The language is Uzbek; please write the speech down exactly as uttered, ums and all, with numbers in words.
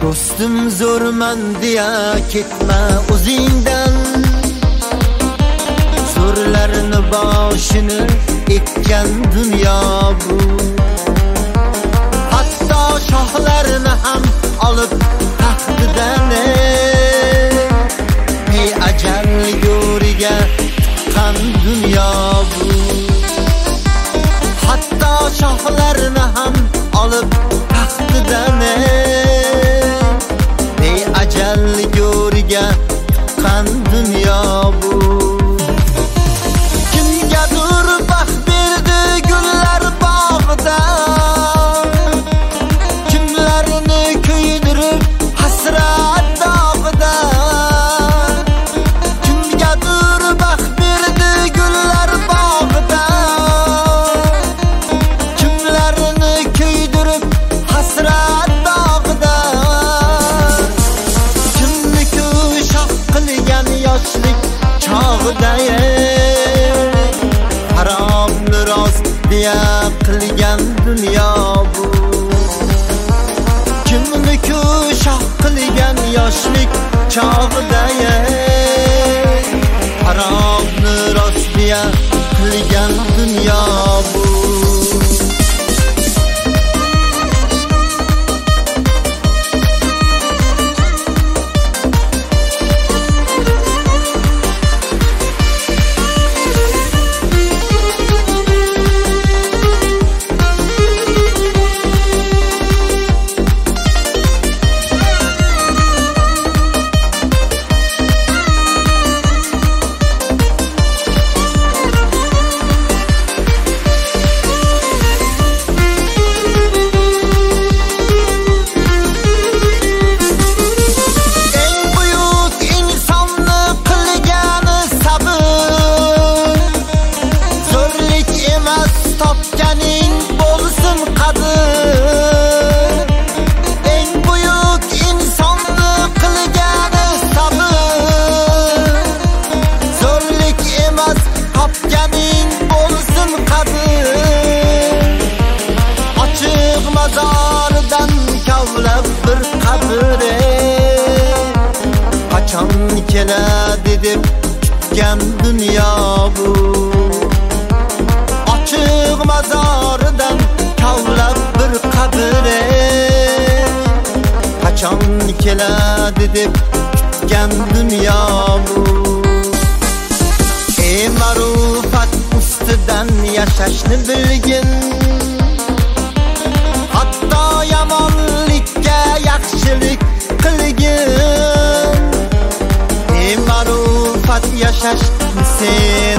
Dostum zo'rman deya ketma o'zingdan, zo'rlarni boshini ekkan dunyo bu. Hatto shohlarni ham olib taxtidan ey ajal yo'riga tuqqan dunyo bu. Hatto shohlarni ham olib taxtidan ey ajal yo'riga tuqqan dunyo bu. Kimgadir baxt berdi gullar bog'ida, kimlarni kuydirib hasrat dog'ida. Kimgadir baxt berdi gullar bog'ida, kimlarni kuydirib hasrat dog'ida. Kimni shoh qilgan yoshlik chog'ida, haromni rost deya qilgan dunyo bu. Kimni shoh qilgan yoshlik chog'ida, haromni rost deya qilgan dunyo bu. Topganing bo'lsin qadir, eng buyuk insonni qilgani sabr. Zo'rlik emas, topganing bo'lsin qadir. Ochiq mazoridan kavlab bir qabr, qachon keladi deb kutgan dunyo bu. Ochiq mazoridan kavlab bir qabr, qachon keladi deb kutgan dunyo bu. Ey ma'rifat ustidan yashashni bilgin, hatto yomonlikka yaxshilik qilgin. Ey ma'rifat yashashni sen